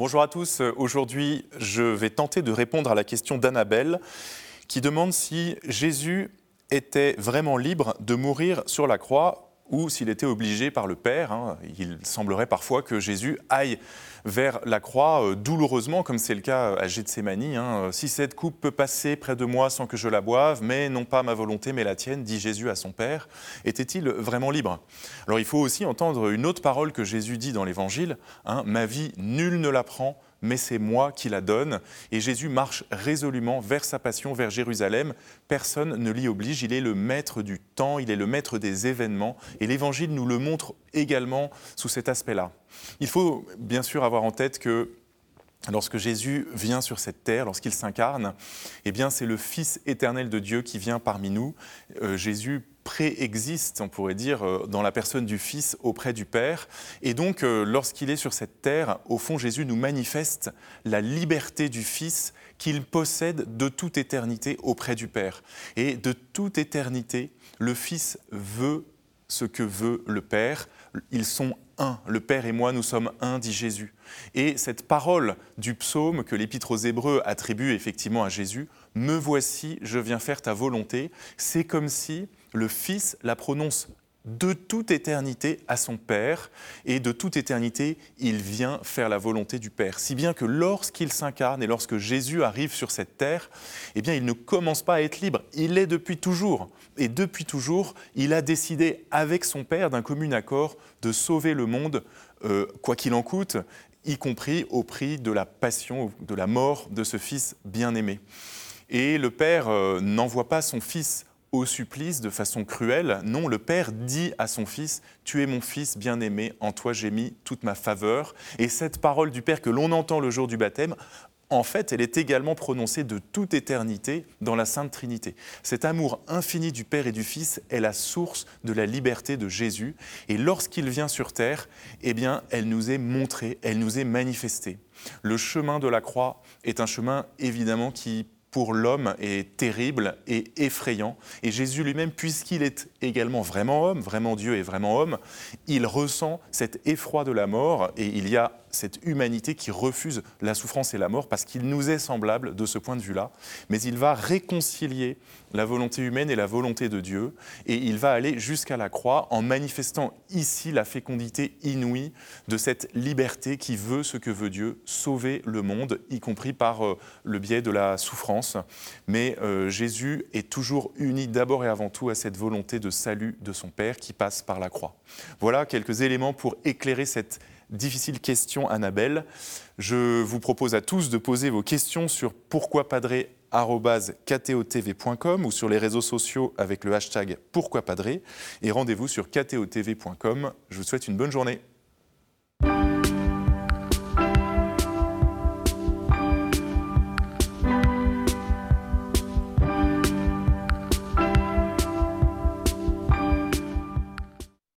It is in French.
bonjour à tous. Aujourd'hui, je vais tenter de répondre à la question d'Annabelle qui demande si Jésus était vraiment libre de mourir sur la croix ou s'il était obligé par le Père. Il semblerait parfois que Jésus aille vers la croix douloureusement, comme c'est le cas à Gethsémani. Si cette coupe peut passer près de moi sans que je la boive, mais non pas ma volonté, mais la tienne, dit Jésus à son Père. Était-il vraiment libre ? Alors il faut aussi entendre une autre parole que Jésus dit dans l'Évangile. Ma vie, nul ne la prend, mais c'est moi qui la donne. Et Jésus marche résolument vers sa passion, vers Jérusalem. Personne ne l'y oblige, il est le maître du temps, il est le maître des événements. Et l'Évangile nous le montre également sous cet aspect-là. Il faut bien sûr avoir en tête que lorsque Jésus vient sur cette terre, lorsqu'il s'incarne, eh bien c'est le Fils éternel de Dieu qui vient parmi nous. Jésus préexiste, on pourrait dire, dans la personne du Fils auprès du Père. Et donc, lorsqu'il est sur cette terre, au fond, Jésus nous manifeste la liberté du Fils qu'il possède de toute éternité auprès du Père. Et de toute éternité, le Fils veut ce que veut le Père. Ils sont un. Le Père et moi, nous sommes un, dit Jésus. Et cette parole du psaume que l'Épître aux Hébreux attribue effectivement à Jésus, « Me voici, je viens faire ta volonté », c'est comme si le Fils la prononce de toute éternité à son Père, et de toute éternité, il vient faire la volonté du Père. Si bien que lorsqu'il s'incarne et lorsque Jésus arrive sur cette terre, eh bien, il ne commence pas à être libre, il l'est depuis toujours. Et depuis toujours, il a décidé avec son Père d'un commun accord de sauver le monde, quoi qu'il en coûte, y compris au prix de la passion, de la mort de ce Fils bien-aimé. Et le Père n'envoie pas son Fils au supplice de façon cruelle. Non, le Père dit à son Fils « Tu es mon Fils bien-aimé, en toi j'ai mis toute ma faveur ». Et cette parole du Père que l'on entend le jour du baptême, en fait, elle est également prononcée de toute éternité dans la Sainte Trinité. Cet amour infini du Père et du Fils est la source de la liberté de Jésus. Et lorsqu'il vient sur terre, eh bien, elle nous est montrée, elle nous est manifestée. Le chemin de la croix est un chemin évidemment qui, pour l'homme, est terrible et effrayant. Et Jésus lui-même, puisqu'il est également vraiment homme, vraiment Dieu et vraiment homme, il ressent cet effroi de la mort et il y a cette humanité qui refuse la souffrance et la mort parce qu'il nous est semblable de ce point de vue-là. Mais il va réconcilier la volonté humaine et la volonté de Dieu et il va aller jusqu'à la croix en manifestant ici la fécondité inouïe de cette liberté qui veut ce que veut Dieu, sauver le monde, y compris par le biais de la souffrance. Mais Jésus est toujours uni d'abord et avant tout à cette volonté de salut de son Père qui passe par la croix. Voilà quelques éléments pour éclairer cette difficile question, Annabelle. Je vous propose à tous de poser vos questions sur pourquoipadré@ktotv.com ou sur les réseaux sociaux avec le hashtag pourquoipadré et rendez-vous sur ktotv.com. Je vous souhaite une bonne journée.